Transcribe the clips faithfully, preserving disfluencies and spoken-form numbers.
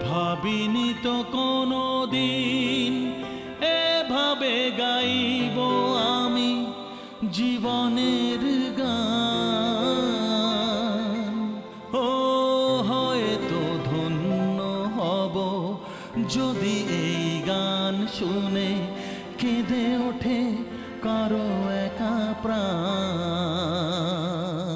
ভাবিনি তো কোনো দিন এভাবে গাইব আমি জীবনের গান। ও হয়তো ধন্য হব যদি এই গান শুনে কেঁদে ওঠে কারো একা প্রাণ।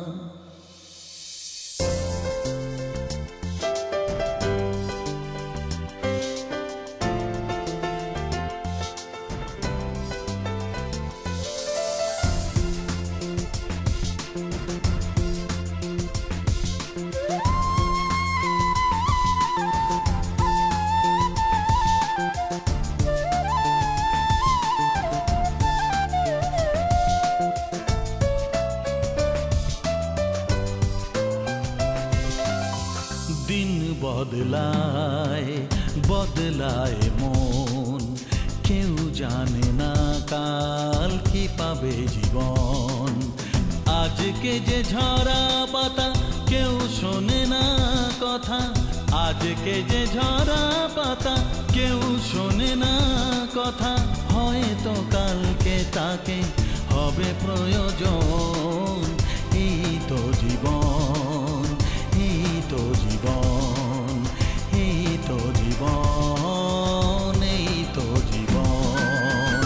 দিন বদলায় বদলায় মন, কেউ জানে না কাল কি পাবে জীবন। আজকে যে ঝরা পাতা কেউ শোনে না কথা, আজকে যে ঝরা পাতা কেউ শোনে না কথা। হয়তো কালকে তাকে হবে প্রয়োজন। এই তো জীবন, এই তো জীবন, এই তো জীবন, এই তো জীবন।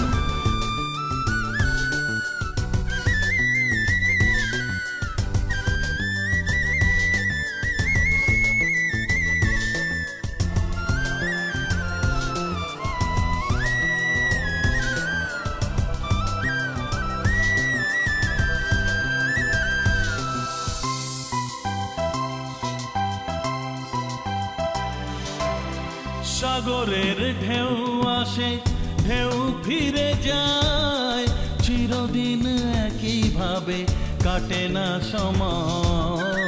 সাগরের ঢেউ আসে ঢেউ ফিরে যায়, চিরদিন একইভাবে কাটে না সময়।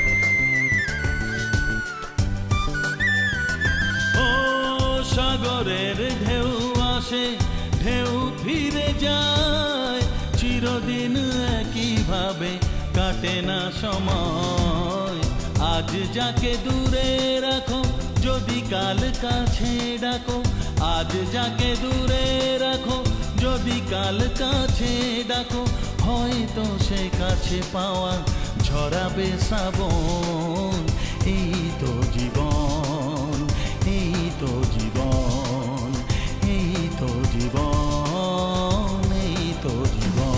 ও সাগরের ঢেউ আসে ঢেউ ফিরে যায়, চিরদিন একইভাবে কাটে না সময়। আজ যাকে দূরে রাখো যদি কাল কাছে ডাকো, আজ যাকে দূরে রাখো যদি কাল কাছে ডাকো। হয়তো সে কাছে পাওয়া ঝরাবে শ্রাবণ। এই তো জীবন, এই তো জীবন, এই তো জীবন, এই তো জীবন।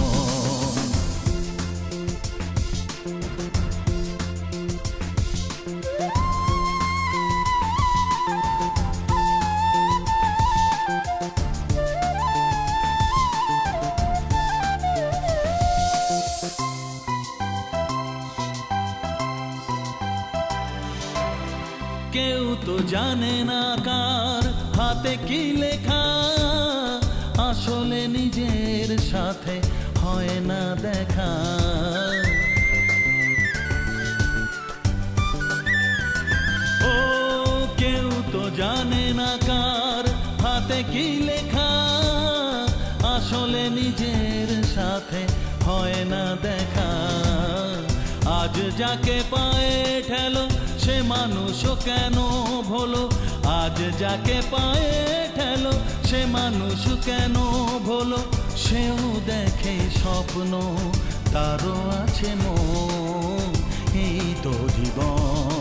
কেউ তো জানে না কার হাতে কি লেখা, আসলে নিজের সাথে হয় না দেখা। ও কেউ তো জানে না কার হাতে কি লেখা, আসলে নিজের সাথে হয় না দেখা। আজ যাকে পায়ে ঠেলো সে মানুষও কেন ভোলো, আজ যাকে পায়ে ঠেলো সে মানুষ কেন ভোলো। সেও দেখে স্বপ্ন, তারও আছে মন। এই তো জীবন।